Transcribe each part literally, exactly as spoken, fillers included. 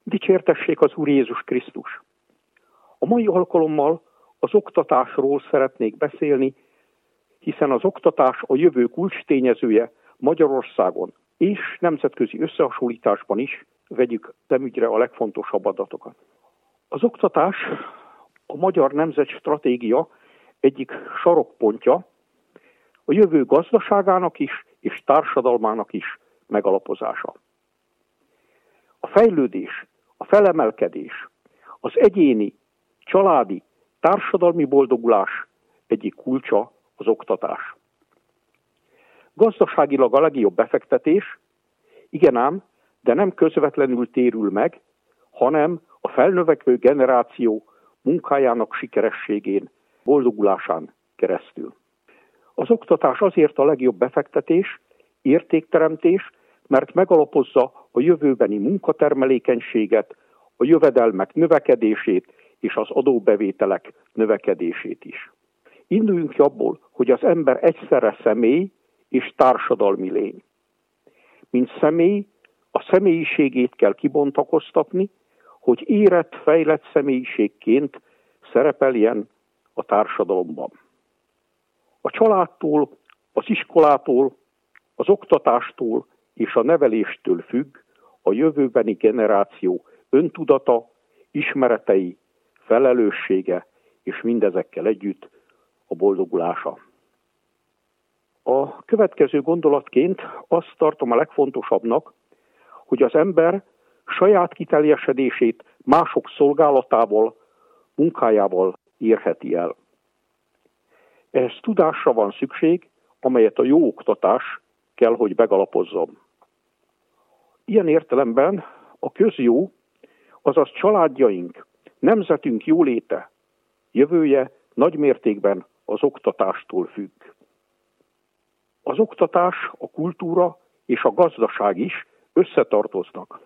Dicsértessék az Úr Jézus Krisztus! A mai alkalommal az oktatásról szeretnék beszélni, hiszen az oktatás a jövő kulcstényezője Magyarországon és nemzetközi összehasonlításban is. Vegyük szemügyre a legfontosabb adatokat. Az oktatás a magyar nemzet stratégia egyik sarokpontja, a jövő gazdaságának is és társadalmának is megalapozása. A fejlődés, a felemelkedés, az egyéni, családi, társadalmi boldogulás egyik kulcsa az oktatás. Gazdaságilag a legjobb befektetés, igen ám, de nem közvetlenül térül meg, hanem a felnövekvő generáció munkájának sikerességén, boldogulásán keresztül. Az oktatás azért a legjobb befektetés, értékteremtés, mert megalapozza a jövőbeni munkatermelékenységet, a jövedelmek növekedését és az adóbevételek növekedését is. Induljunk ki abból, hogy az ember egyszerre személy és társadalmi lény. Mint személy, a személyiségét kell kibontakoztatni, hogy érett, fejlett személyiségként szerepeljen a társadalomban. A családtól, az iskolától, az oktatástól és a neveléstől függ a jövőbeni generáció öntudata, ismeretei, felelőssége és mindezekkel együtt a boldogulása. A következő gondolatként azt tartom a legfontosabbnak, hogy az ember saját kiteljesedését mások szolgálatával, munkájával érheti el. Ehhez tudásra van szükség, amelyet a jó oktatás kell, hogy megalapozzon. Ilyen értelemben a közjó, azaz családjaink, nemzetünk jóléte, jövője nagy mértékben az oktatástól függ. Az oktatás, a kultúra és a gazdaság is összetartoznak.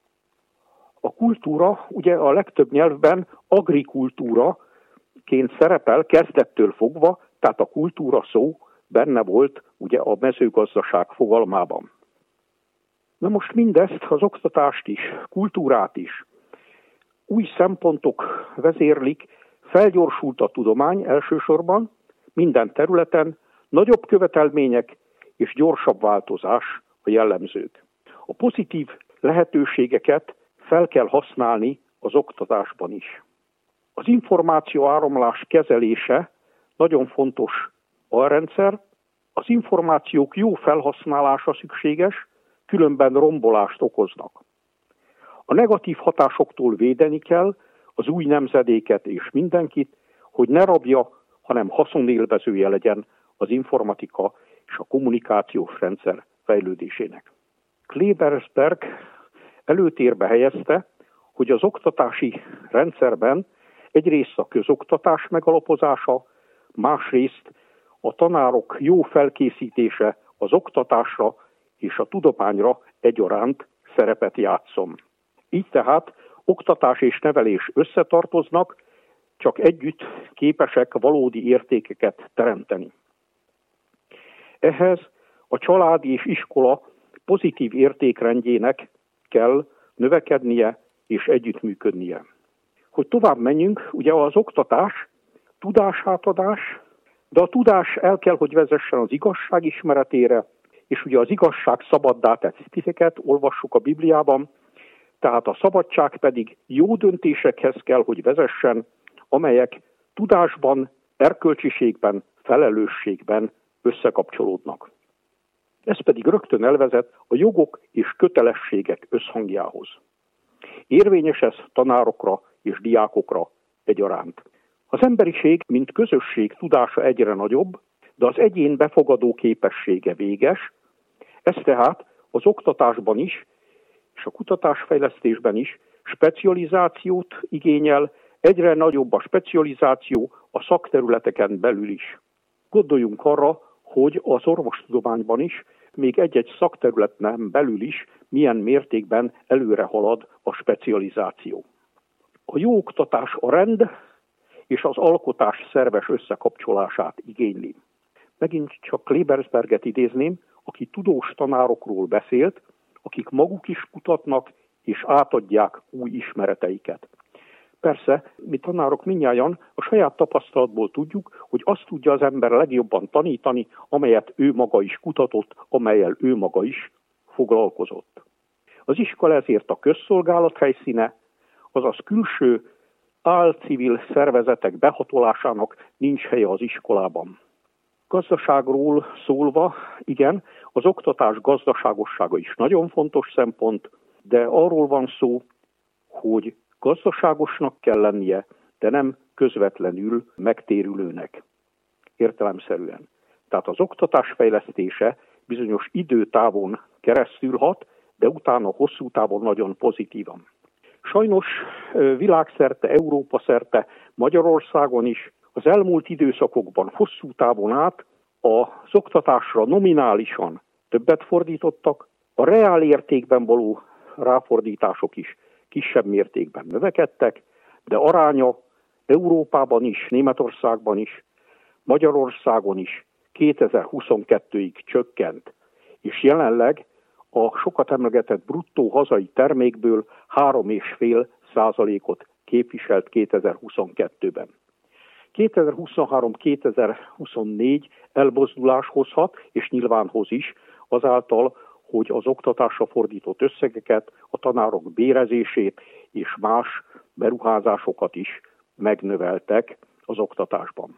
A kultúra ugye a legtöbb nyelvben agrikultúraként szerepel kezdettől fogva, tehát a kultúra szó benne volt ugye a mezőgazdaság fogalmában. Na most mindezt, az oktatást is, kultúrát is új szempontok vezérlik, felgyorsult a tudomány elsősorban, minden területen, nagyobb követelmények és gyorsabb változás a jellemzők. A pozitív lehetőségeket fel kell használni az oktatásban is. Az információ áramlás kezelése nagyon fontos alrendszer, az információk jó felhasználása szükséges, különben rombolást okoznak. A negatív hatásoktól védeni kell az új nemzedéket és mindenkit, hogy ne rabja, hanem haszonélvezője legyen az informatika és a kommunikációs rendszer fejlődésének. Klebersberg előtérbe helyezte, hogy az oktatási rendszerben egyrészt a közoktatás megalapozása, másrészt a tanárok jó felkészítése az oktatásra és a tudományra egyaránt szerepet játszom. Így tehát oktatás és nevelés összetartoznak, csak együtt képesek valódi értékeket teremteni. Ehhez a család és iskola pozitív értékrendjének kell növekednie és együttműködnie. Hogy tovább menjünk, ugye az oktatás, tudásátadás, de a tudás el kell, hogy vezessen az igazság ismeretére, és ugye az igazság szabaddá tett titeket, olvassuk a Bibliában, tehát a szabadság pedig jó döntésekhez kell, hogy vezessen, amelyek tudásban, erkölcsiségben, felelősségben összekapcsolódnak. Ez pedig rögtön elvezet a jogok és kötelességek összhangjához. Érvényes ez tanárokra és diákokra egyaránt. Az emberiség, mint közösség tudása egyre nagyobb, de az egyén befogadó képessége véges, ez tehát az oktatásban is, és a kutatásfejlesztésben is specializációt igényel, egyre nagyobb a specializáció a szakterületeken belül is. Gondoljunk arra, hogy az orvostudományban is, még egy-egy szakterületen belül is milyen mértékben előre halad a specializáció. A jó oktatás a rend és az alkotás szerves összekapcsolását igényli. Megint csak Klebersberget idézném, aki tudós tanárokról beszélt, akik maguk is kutatnak és átadják új ismereteiket. Persze, mi tanárok mindnyájan a saját tapasztalatból tudjuk, hogy azt tudja az ember legjobban tanítani, amelyet ő maga is kutatott, amellyel ő maga is foglalkozott. Az iskola ezért a közszolgálat helyszíne, azaz külső álcivil szervezetek behatolásának nincs helye az iskolában. Gazdaságról szólva, igen, az oktatás gazdaságossága is nagyon fontos szempont, de arról van szó, hogy gazdaságosnak kell lennie, de nem közvetlenül megtérülőnek, értelemszerűen. Tehát az oktatás fejlesztése bizonyos időtávon keresztül hat, de utána hosszú távon nagyon pozitívan. Sajnos világszerte, Európa szerte, Magyarországon is az elmúlt időszakokban hosszú távon át az oktatásra nominálisan többet fordítottak, a reál értékben való ráfordítások is kisebb mértékben növekedtek, de aránya Európában is, Németországban is, Magyarországon is kétezer-huszonkettőig csökkent, és jelenleg a sokat emlegetett bruttó hazai termékből három egész öt százalékot képviselt kétezer-huszonkettőben. kétezer-huszonhárom-kétezer-huszonnégy elmozdulás hozhat, és nyilván hoz is, azáltal, hogy az oktatásra fordított összegeket, a tanárok bérezését és más beruházásokat is megnöveltek az oktatásban.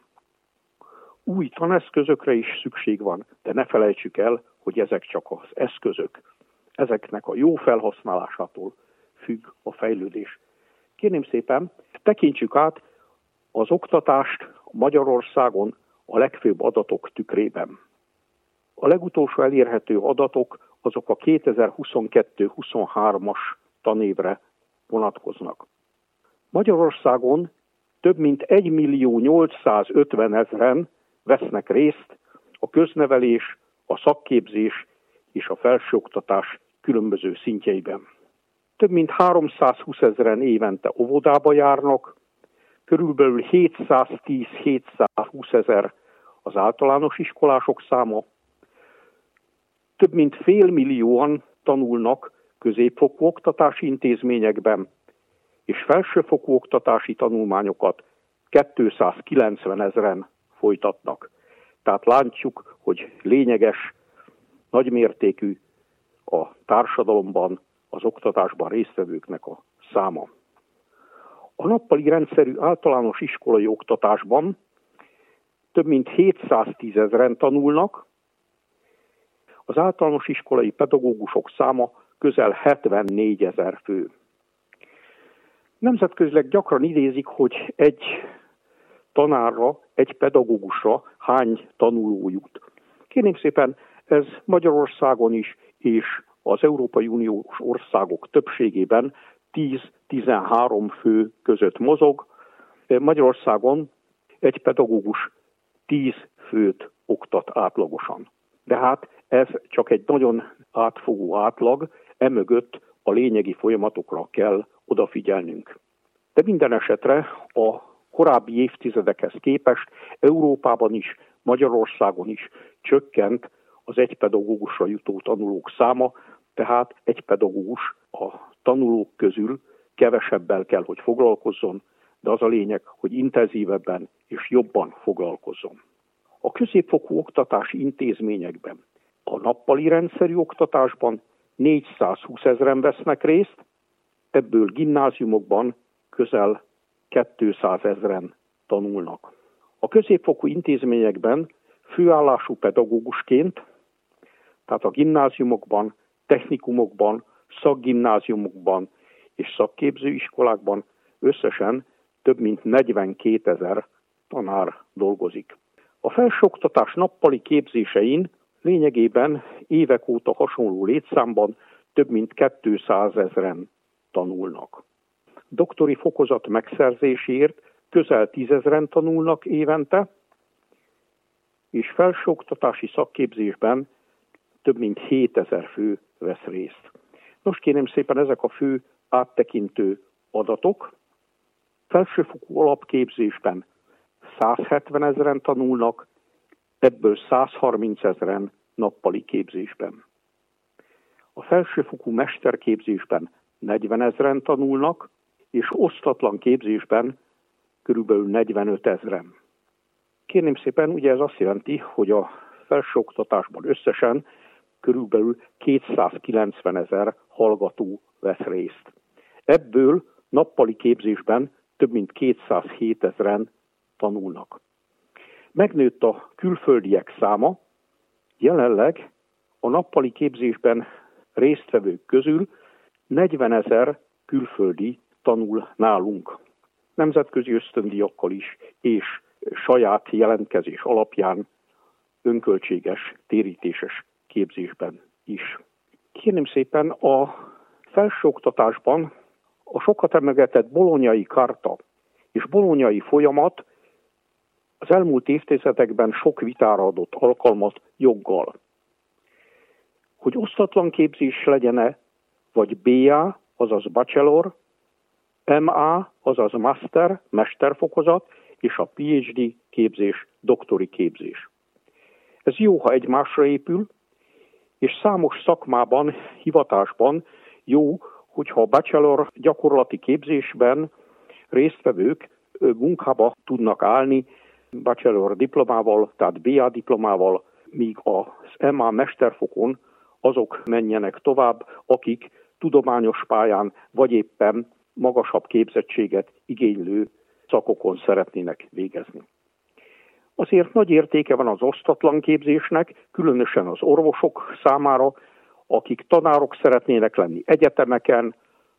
Új taneszközökre is szükség van, de ne felejtsük el, hogy ezek csak az eszközök. Ezeknek a jó felhasználásától függ a fejlődés. Kérném szépen, tekintsük át az oktatást Magyarországon a legfőbb adatok tükrében. A legutolsó elérhető adatok azok a kétezer-huszonkettő-huszonhármas tanévre vonatkoznak. Magyarországon több mint egymillió-nyolcszázötvenezren vesznek részt a köznevelés, a szakképzés és a felsőoktatás különböző szintjeiben. Több mint háromszázhúszezren évente óvodába járnak, körülbelül hétszáztíz-hétszázhúszezer az általános iskolások száma, több mint félmillióan tanulnak középfokú oktatási intézményekben, és felsőfokú oktatási tanulmányokat kétszázkilencvenezren folytatnak. Tehát látjuk, hogy lényeges, nagymértékű a társadalomban, az oktatásban résztvevőknek a száma. A nappali rendszerű általános iskolai oktatásban több mint hétszáztízezren tanulnak, az általános iskolai pedagógusok száma közel hetvennégyezer fő. Nemzetközileg gyakran idézik, hogy egy tanárra, egy pedagógusra hány tanuló jut. Kérném szépen, ez Magyarországon is és az Európai Uniós országok többségében tíz-tizenhárom fő között mozog. Magyarországon egy pedagógus tíz főt oktat átlagosan. De hát ez csak egy nagyon átfogó átlag, emögött a lényegi folyamatokra kell odafigyelnünk. De minden esetre a korábbi évtizedekhez képest Európában is, Magyarországon is csökkent az egy pedagógusra jutó tanulók száma, tehát egy pedagógus a tanulók közül kevesebbel kell, hogy foglalkozzon, de az a lényeg, hogy intenzívebben és jobban foglalkozzon. A középfokú oktatási intézményekben, a nappali rendszerű oktatásban négyszázhúszezren vesznek részt, ebből gimnáziumokban közel kétszázezren tanulnak. A középfokú intézményekben főállású pedagógusként, tehát a gimnáziumokban, technikumokban, szakgimnáziumokban és szakképzőiskolákban összesen több mint negyvenkétezer tanár dolgozik. A felsőoktatás nappali képzésein lényegében évek óta hasonló létszámban több mint kétszázezren tanulnak. Doktori fokozat megszerzéséért közel tízezren tanulnak évente, és felsőoktatási szakképzésben több mint hétezer fő vesz részt. Nos, kérem szépen, ezek a fő áttekintő adatok. Felsőfokú alapképzésben százhetvenezren tanulnak, ebből százharmincezren nappali képzésben. A felsőfokú mesterképzésben negyvenezren tanulnak, és osztatlan képzésben körülbelül negyvenötezren. Kérném szépen, ugye ez azt jelenti, hogy a felsőoktatásban összesen körülbelül kétszázkilencvenezer hallgató vesz részt. Ebből nappali képzésben több mint kétszázhétezren tanulnak. Megnőtt a külföldiek száma, jelenleg a nappali képzésben résztvevők közül negyvenezer külföldi tanul nálunk. Nemzetközi ösztöndíjakkal is, és saját jelentkezés alapján önköltséges, térítéses képzésben is. Kérném szépen, a felsőoktatásban a sokat emlegetett bolonyai karta és bolonyai folyamat az elmúlt évtizedekben sok vitára adott alkalmat joggal. Hogy osztatlan képzés legyen-e, vagy bé á, azaz bachelor, em á, azaz master, mesterfokozat, és a pé há dé képzés, doktori képzés. Ez jó, ha egymásra épül, és számos szakmában, hivatásban jó, hogyha a bachelor gyakorlati képzésben résztvevők munkába tudnak állni bachelor diplomával, tehát bé á diplomával, míg az em á mesterfokon azok menjenek tovább, akik tudományos pályán vagy éppen magasabb képzettséget igénylő szakokon szeretnének végezni. Azért nagy értéke van az osztatlan képzésnek, különösen az orvosok számára, akik tanárok szeretnének lenni egyetemeken,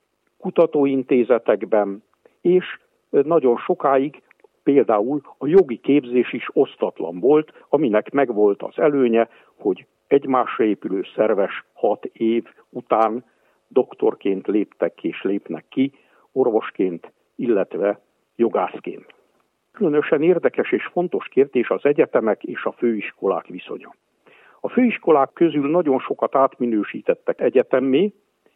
kutatóintézetekben, és nagyon sokáig például a jogi képzés is osztatlan volt, aminek megvolt az előnye, hogy egymásra épülő szerves hat év után doktorként léptek és lépnek ki, orvosként, illetve jogászként. Különösen érdekes és fontos kérdés az egyetemek és a főiskolák viszonya. A főiskolák közül nagyon sokat átminősítettek egyetemmé,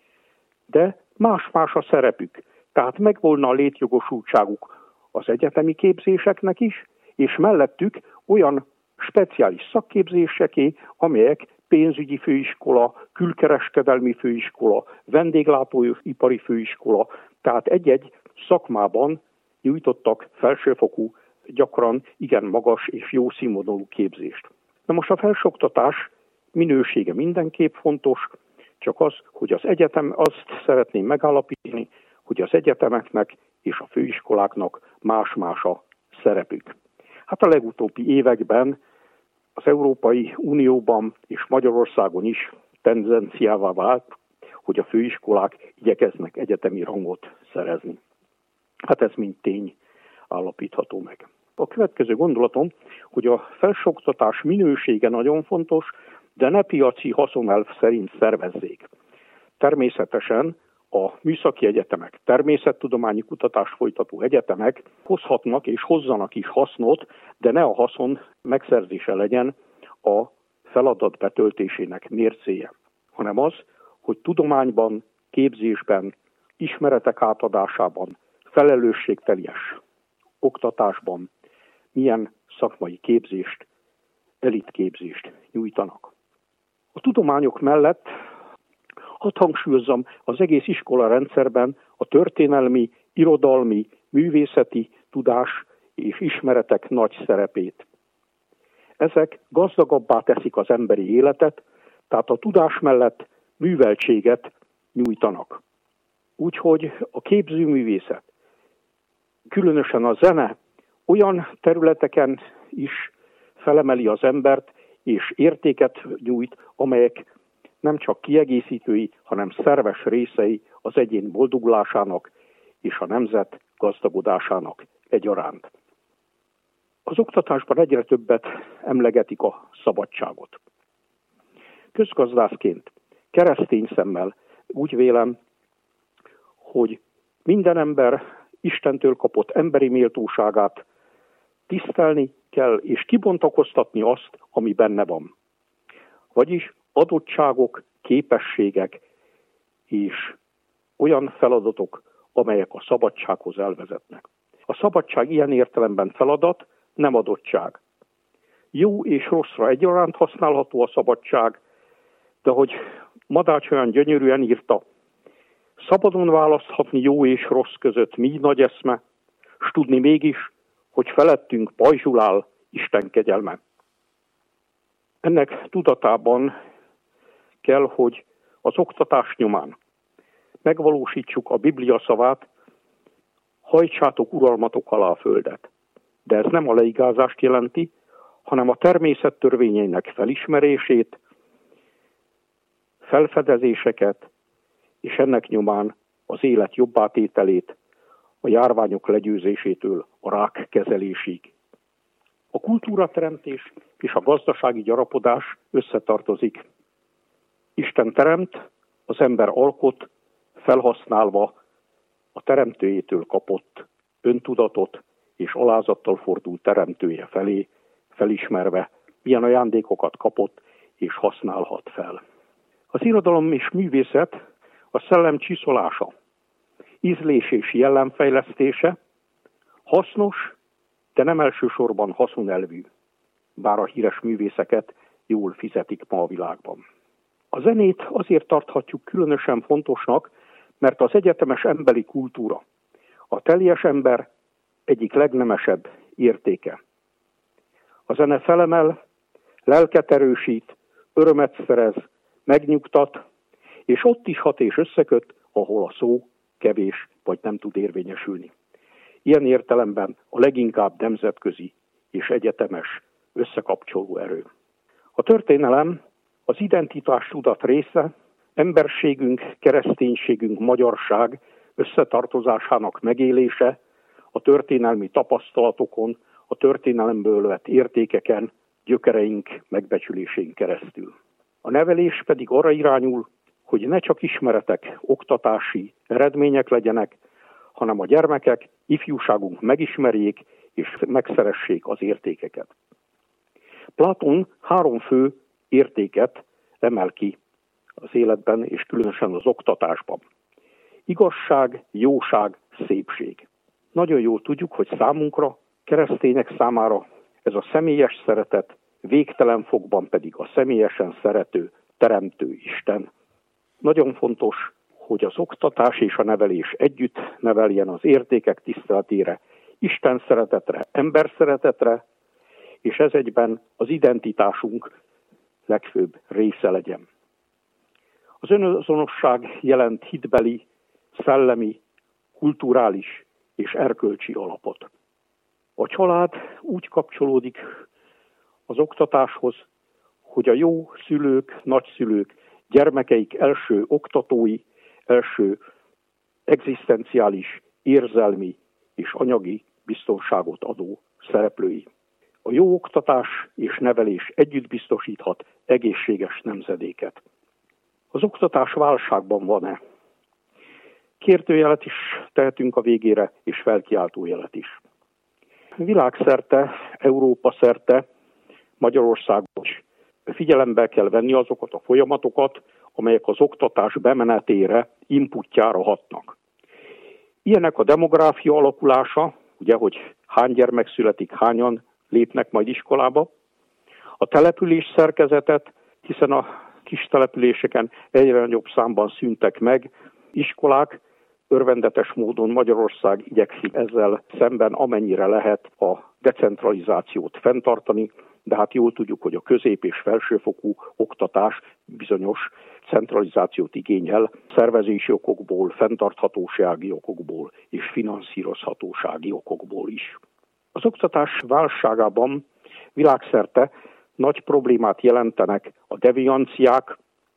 de más-más a szerepük. Tehát megvolna a létjogosultságuk az egyetemi képzéseknek is, és mellettük olyan speciális szakképzéseké, amelyek pénzügyi főiskola, külkereskedelmi főiskola, vendéglátóipari főiskola, tehát egy-egy szakmában nyújtottak felsőfokú, gyakran igen magas és jó színvonalú képzést. Na most a felsőoktatás minősége mindenképp fontos, csak az, hogy az egyetem, azt szeretném megállapítani, hogy az egyetemeknek és a főiskoláknak más-más a szerepük. Hát a legutóbbi években az Európai Unióban és Magyarországon is tendenciává vált, hogy a főiskolák igyekeznek egyetemi rangot szerezni. Hát ez mind tény állapítható meg. A következő gondolatom, hogy a felsőoktatás minősége nagyon fontos, de ne piaci haszonelv szerint szervezzék. Természetesen a műszaki egyetemek, természettudományi kutatást folytató egyetemek hozhatnak és hozzanak is hasznot, de ne a haszon megszerzése legyen a feladat betöltésének mércéje, hanem az, hogy tudományban, képzésben, ismeretek átadásában, felelősségteljes oktatásban milyen szakmai képzést, elitképzést nyújtanak. A tudományok mellett hadd hangsúlyozzam az egész iskola rendszerben a történelmi, irodalmi, művészeti tudás és ismeretek nagy szerepét. Ezek gazdagabbá teszik az emberi életet, tehát a tudás mellett műveltséget nyújtanak. Úgyhogy a képzőművészet, különösen a zene olyan területeken is felemeli az embert, és értéket nyújt, amelyek nem csak kiegészítői, hanem szerves részei az egyén boldogulásának és a nemzet gazdagodásának egyaránt. Az oktatásban egyre többet emlegetik a szabadságot. Közgazdászként, keresztény szemmel úgy vélem, hogy minden ember Istentől kapott emberi méltóságát tisztelni kell, és kibontakoztatni azt, ami benne van. Vagyis adottságok, képességek és olyan feladatok, amelyek a szabadsághoz elvezetnek. A szabadság ilyen értelemben feladat, nem adottság. Jó és rosszra egyaránt használható a szabadság, de hogy Madács olyan gyönyörűen írta, Szabadon választhatni jó és rossz között mi nagy eszme, s tudni mégis, hogy felettünk pajzsul áll Isten kegyelme. Ennek tudatában kell, hogy az oktatás nyomán megvalósítsuk a Biblia szavát, hajtsátok uralmatok alá a földet. De ez nem a leigázást jelenti, hanem a természet törvényeinek felismerését, felfedezéseket, és ennek nyomán az élet jobbátételét, a járványok legyőzésétől a rák kezelésig. A kultúrateremtés és a gazdasági gyarapodás összetartozik. Isten teremt, az ember alkot, felhasználva a teremtőjétől kapott öntudatot és alázattal fordul teremtője felé, felismerve, milyen ajándékokat kapott és használhat fel. Az irodalom és művészet a szellem csiszolása, ízlés és jellemfejlesztése, hasznos, de nem elsősorban haszonelvű, bár a híres művészeket jól fizetik ma a világban. A zenét azért tarthatjuk különösen fontosnak, mert az egyetemes emberi kultúra, a teljes ember egyik legnemesebb értéke. A zene felemel, lelket erősít, örömet szerez, megnyugtat, és ott is hat és összeköt, ahol a szó kevés vagy nem tud érvényesülni. Ilyen értelemben a leginkább nemzetközi és egyetemes összekapcsoló erő. A történelem az identitás tudat része, emberségünk, kereszténységünk, magyarság összetartozásának megélése, a történelmi tapasztalatokon, a történelemből vett értékeken, gyökereink megbecsülésén keresztül. A nevelés pedig arra irányul, hogy ne csak ismeretek, oktatási eredmények legyenek, hanem a gyermekek, ifjúságunk megismerjék és megszeressék az értékeket. Platon három fő értéket emel ki az életben és különösen az oktatásban. Igazság, jóság, szépség. Nagyon jól tudjuk, hogy számunkra, keresztények számára ez a személyes szeretet, végtelen fokban pedig a személyesen szerető, teremtő Isten. Nagyon fontos, hogy az oktatás és a nevelés együtt neveljen az értékek tiszteletére, Isten szeretetre, ember szeretetre, és ez egyben az identitásunk legfőbb része legyen. Az önazonosság jelent hitbeli, szellemi, kulturális és erkölcsi alapot. A család úgy kapcsolódik az oktatáshoz, hogy a jó szülők, nagyszülők, gyermekeik első oktatói, első egzisztenciális, érzelmi és anyagi biztonságot adó szereplői. A jó oktatás és nevelés együtt biztosíthat egészséges nemzedéket. Az oktatás válságban van-e? Kérdőjelet is tehetünk a végére, és felkiáltójelet is. Világszerte, Európa szerte, Magyarországon is figyelembe kell venni azokat a folyamatokat, amelyek az oktatás bemenetére, inputjára hatnak. Ilyenek a demográfia alakulása, ugye, hogy hány gyermek születik, hányan lépnek majd iskolába, a település szerkezetet, hiszen a kis településeken egyre nagyobb számban szűntek meg iskolák, örvendetes módon Magyarország igyekszik ezzel szemben amennyire lehet a decentralizációt fenntartani, de hát jól tudjuk, hogy a közép- és felsőfokú oktatás bizonyos centralizációt igényel, szervezési okokból, fenntarthatósági okokból és finanszírozhatósági okokból is. Az oktatás válságában világszerte nagy problémát jelentenek a devianciák,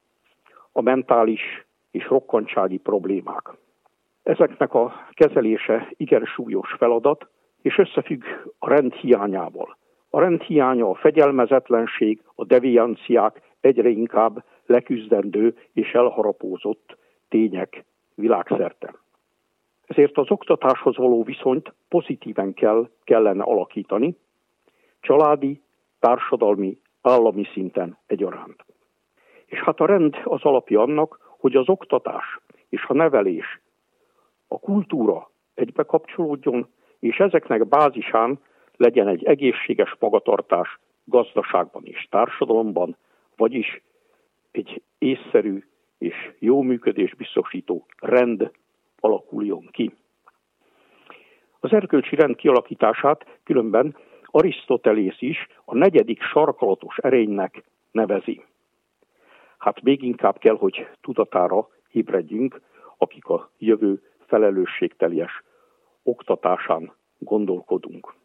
a mentális és rokkantsági problémák. Ezeknek a kezelése igen súlyos feladat, és összefügg a rend hiányával. A rend hiánya, a fegyelmezetlenség, a devianciák egyre inkább leküzdendő és elharapózott tények világszerte. Ezért az oktatáshoz való viszonyt pozitíven kell, kellene alakítani, családi, társadalmi, állami szinten egyaránt. És hát a rend az alapja annak, hogy az oktatás és a nevelés, a kultúra egybe kapcsolódjon, és ezeknek bázisán legyen egy egészséges magatartás gazdaságban és társadalomban, vagyis egy észszerű és jó működés biztosító rend alakuljon ki. Az erkölcsi rend kialakítását különben Arisztotelész is a negyedik sarkalatos erénynek nevezi. Hát még inkább kell, hogy tudatára ébredjünk, akik a jövő felelősségteljes oktatásán gondolkodunk.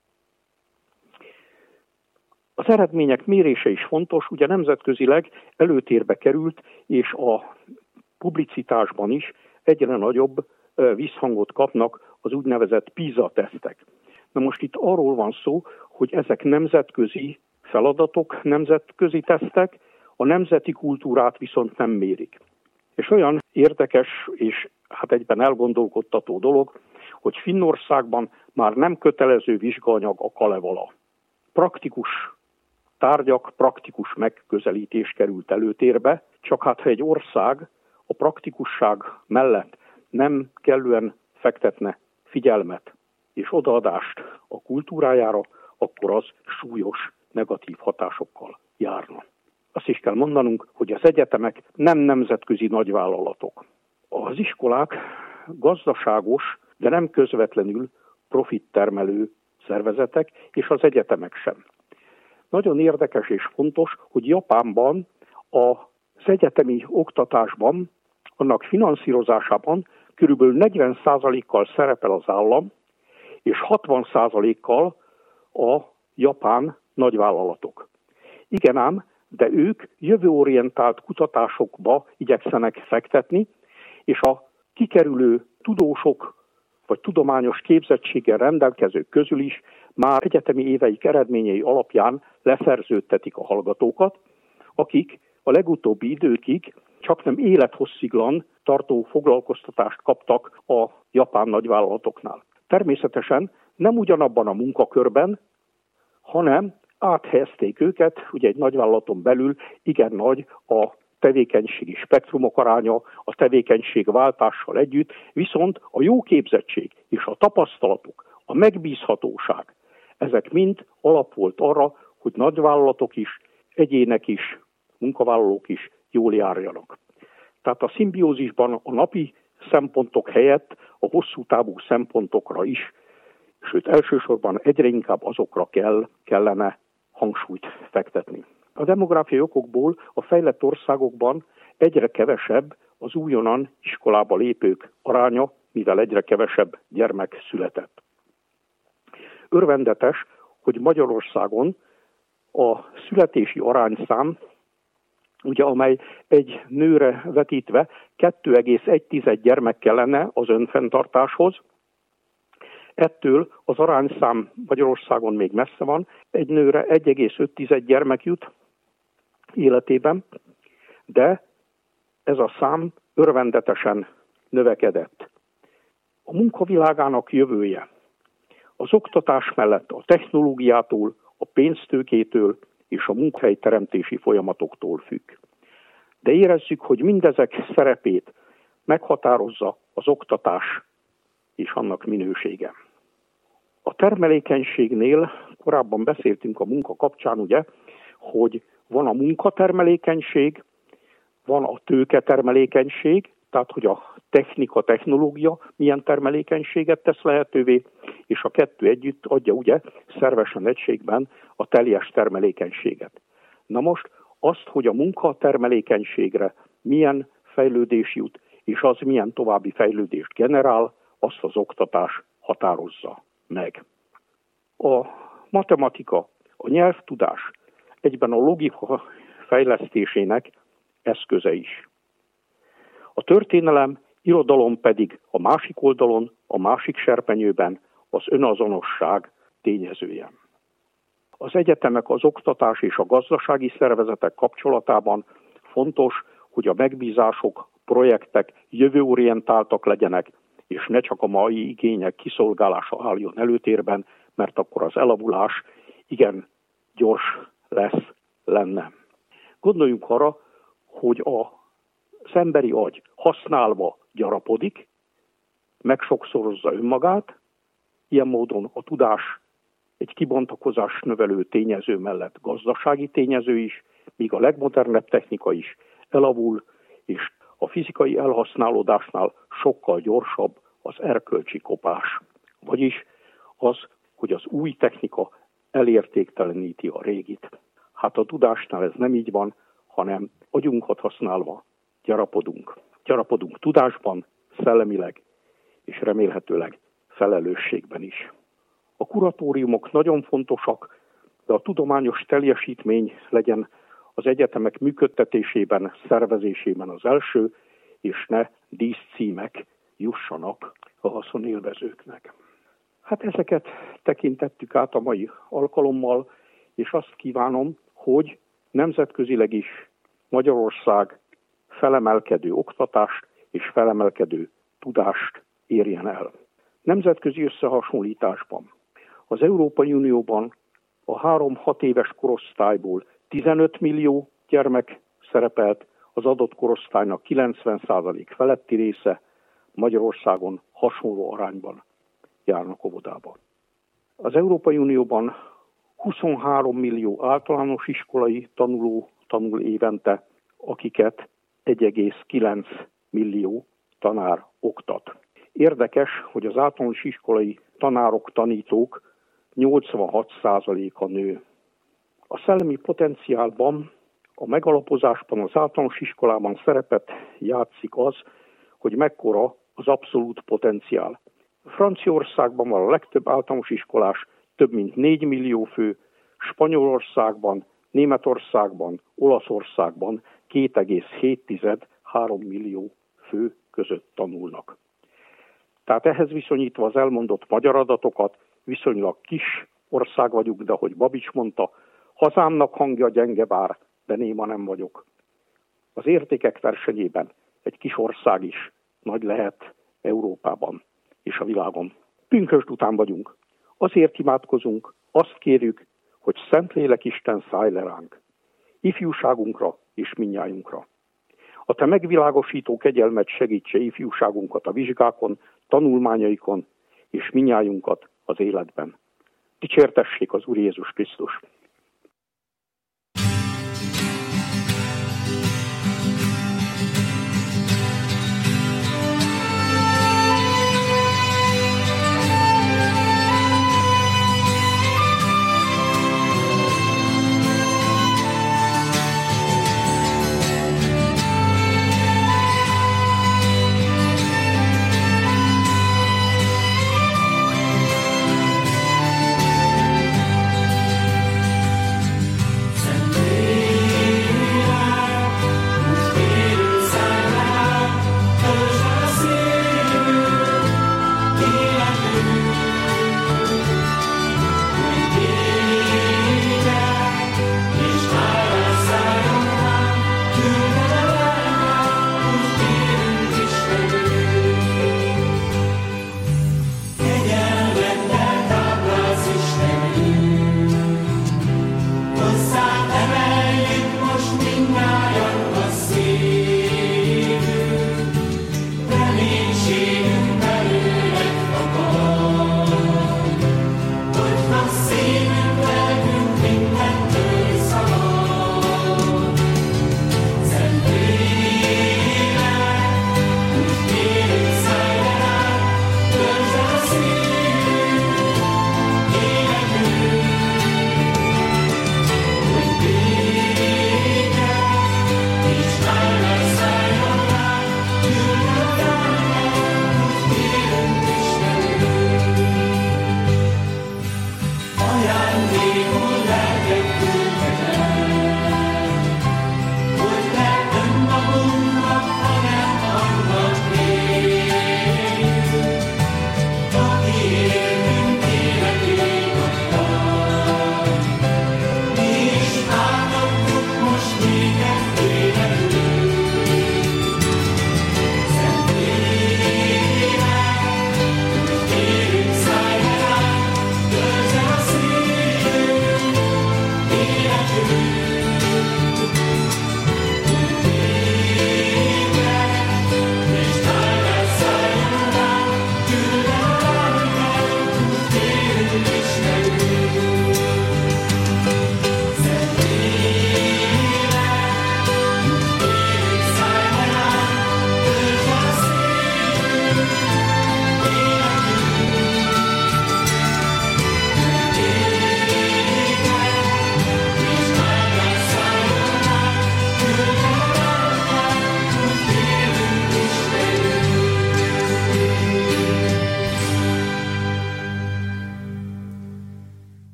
Az eredmények mérése is fontos, ugye nemzetközileg előtérbe került, és a publicitásban is egyre nagyobb visszhangot kapnak az úgynevezett PISA-tesztek. Na most itt arról van szó, hogy ezek nemzetközi feladatok, nemzetközi tesztek, a nemzeti kultúrát viszont nem mérik. És olyan érdekes és hát egyben elgondolkodtató dolog, hogy Finnországban már nem kötelező vizsgaanyag a Kalevala. Praktikus tárgyak, praktikus megközelítés került előtérbe, csak hát ha egy ország a praktikusság mellett nem kellően fektetne figyelmet és odaadást a kultúrájára, akkor az súlyos negatív hatásokkal járna. Azt is kell mondanunk, hogy az egyetemek nem nemzetközi nagyvállalatok. Az iskolák gazdaságos, de nem közvetlenül profittermelő szervezetek, és az egyetemek sem. Nagyon érdekes és fontos, hogy Japánban az egyetemi oktatásban, annak finanszírozásában körülbelül negyven százalékkal szerepel az állam, és hatvan százalékkal a japán nagyvállalatok. Igen ám, de ők jövőorientált kutatásokba igyekszenek fektetni, és a kikerülő tudósok vagy tudományos képzettséggel rendelkezők közül is már egyetemi éveik eredményei alapján leszerződtetik a hallgatókat, akik a legutóbbi időkig csaknem élethossziglan tartó foglalkoztatást kaptak a japán nagyvállalatoknál. Természetesen nem ugyanabban a munkakörben, hanem áthelyezték őket, ugye egy nagyvállalaton belül igen nagy a tevékenységi spektrumok aránya, a tevékenység váltással együtt, viszont a jó képzettség és a tapasztalatuk, a megbízhatóság, ezek mind alap volt arra, hogy nagyvállalatok is, egyének is, munkavállalók is jól járjanak. Tehát a szimbiózisban a napi szempontok helyett a hosszú távú szempontokra is, sőt elsősorban egyre inkább azokra kell, kellene hangsúlyt fektetni. A demográfiai okokból a fejlett országokban egyre kevesebb az újonnan iskolába lépők aránya, mivel egyre kevesebb gyermek született. Örvendetes, hogy Magyarországon a születési arányszám, ugye, amely egy nőre vetítve kettő egész egy gyermek kellene az önfenntartáshoz. Ettől az arányszám Magyarországon még messze van, egy nőre egy egész öt gyermek jut életében, de ez a szám örvendetesen növekedett. A munkavilágának jövője az oktatás mellett a technológiától, a pénztőkétől és a munkahelyteremtési folyamatoktól függ. De érezzük, hogy mindezek szerepét meghatározza az oktatás és annak minősége. A termelékenységnél korábban beszéltünk a munka kapcsán, ugye, hogy van a munkatermelékenység, van a tőketermelékenység, tehát hogy a technika, technológia milyen termelékenységet tesz lehetővé, és a kettő együtt adja ugye szervesen egységben a teljes termelékenységet. Na most azt, hogy a munkatermelékenységre milyen fejlődés jut, és az milyen további fejlődést generál, azt az oktatás határozza meg. A matematika, a nyelvtudás egyben a logika fejlesztésének eszköze is. A történelem, irodalom pedig a másik oldalon, a másik serpenyőben az önazonosság tényezője. Az egyetemek, az oktatás és a gazdasági szervezetek kapcsolatában fontos, hogy a megbízások, projektek jövőorientáltak legyenek, és ne csak a mai igények kiszolgálása álljon előtérben, mert akkor az elavulás igen gyors lesz, lenne. Gondoljunk arra, hogy az emberi agy használva gyarapodik, megsokszorozza önmagát, ilyen módon a tudás egy kibontakozás növelő tényező mellett gazdasági tényező is, míg a legmodernebb technika is elavul, és a fizikai elhasználódásnál sokkal gyorsabb az erkölcsi kopás. Vagyis az, hogy az új technika elértékteleníti a régit. Hát a tudásnál ez nem így van, hanem agyunkat használva gyarapodunk. Gyarapodunk tudásban, szellemileg, és remélhetőleg felelősségben is. A kuratóriumok nagyon fontosak, de a tudományos teljesítmény legyen az egyetemek működtetésében, szervezésében az első, és ne díszcímek jussanak a haszonélvezőknek. Hát ezeket tekintettük át a mai alkalommal, és azt kívánom, hogy nemzetközileg is Magyarország felemelkedő oktatást és felemelkedő tudást érjen el. Nemzetközi összehasonlításban az Európai Unióban a három-hat éves korosztályból tizenöt millió gyermek szerepelt, az adott korosztálynak kilencven százalék feletti része, Magyarországon hasonló arányban járnak óvodába. Az Európai Unióban huszonhárom millió általános iskolai tanuló tanul évente, akiket egy egész kilenc millió tanár oktat. Érdekes, hogy az általános iskolai tanárok, tanítók nyolcvanhat százaléka nő. A szellemi potenciálban, a megalapozásban, az általános iskolában szerepet játszik az, hogy mekkora az abszolút potenciál. Franciaországban van a legtöbb általános iskolás, több mint négy millió fő, Spanyolországban, Németországban, Olaszországban két egész hét-három millió fő között tanulnak. Tehát ehhez viszonyítva az elmondott magyar adatokat, viszonylag kis ország vagyunk, de ahogy Babics mondta, hazámnak hangja gyenge bár, de néma nem vagyok. Az értékek versenyében egy kis ország is nagy lehet Európában és a világon. Pünkösd után vagyunk. Azért imádkozunk, azt kérjük, hogy Szentlélek Isten szállj le ránk, ifjúságunkra és mindnyájunkra. A te megvilágosító kegyelmed segítse ifjúságunkat a vizsgákon, tanulmányaikon és mindnyájunkat az életben. Dicsértessék az Úr Jézus Krisztus!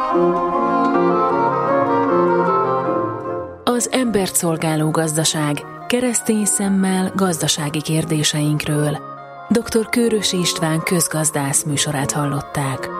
Az embert szolgáló gazdaság, keresztény szemmel gazdasági kérdéseinkről. doktor Kőrösi István közgazdász műsorát hallották.